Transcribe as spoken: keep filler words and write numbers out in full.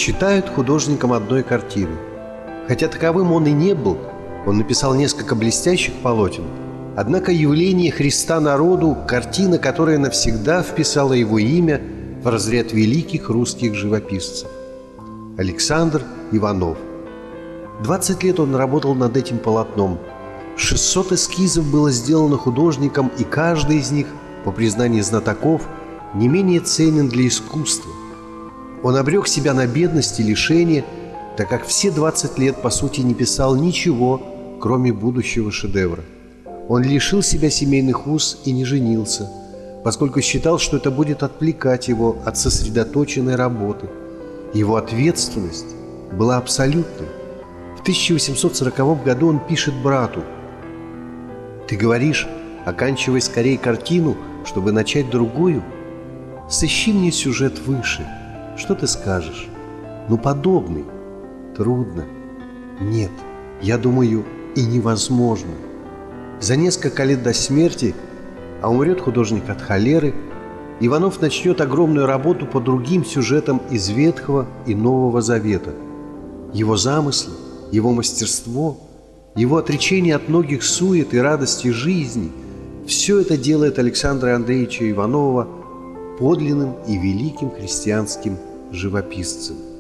считают художником одной картины. Хотя таковым он и не был, он написал несколько блестящих полотен. Однако «Явление Христа народу» – картина, которая навсегда вписала его имя в разряд великих русских живописцев. Александр Иванов. двадцать лет он работал над этим полотном. шестьсот эскизов было сделано художником, и каждый из них, по признанию знатоков, не менее ценен для искусства. Он обрек себя на бедность и лишение, так как все двадцать лет, по сути, не писал ничего, кроме будущего шедевра. Он лишил себя семейных уз и не женился, поскольку считал, что это будет отвлекать его от сосредоточенной работы. Его ответственность была абсолютной. В тысяча восемьсот сороковом году он пишет брату: «Ты говоришь, оканчивай скорее картину, чтобы начать другую? Сыщи мне сюжет выше. Что ты скажешь? Ну, подобный. Трудно. Нет, я думаю, и невозможно. За несколько лет до смерти, а умрет художник от холеры, Иванов начнет огромную работу по другим сюжетам из Ветхого и Нового Завета. Его замыслы, его мастерство, его отречение от многих сует и радостей жизни – все это делает Александра Андреевича Иванова подлинным и великим христианским живописцем.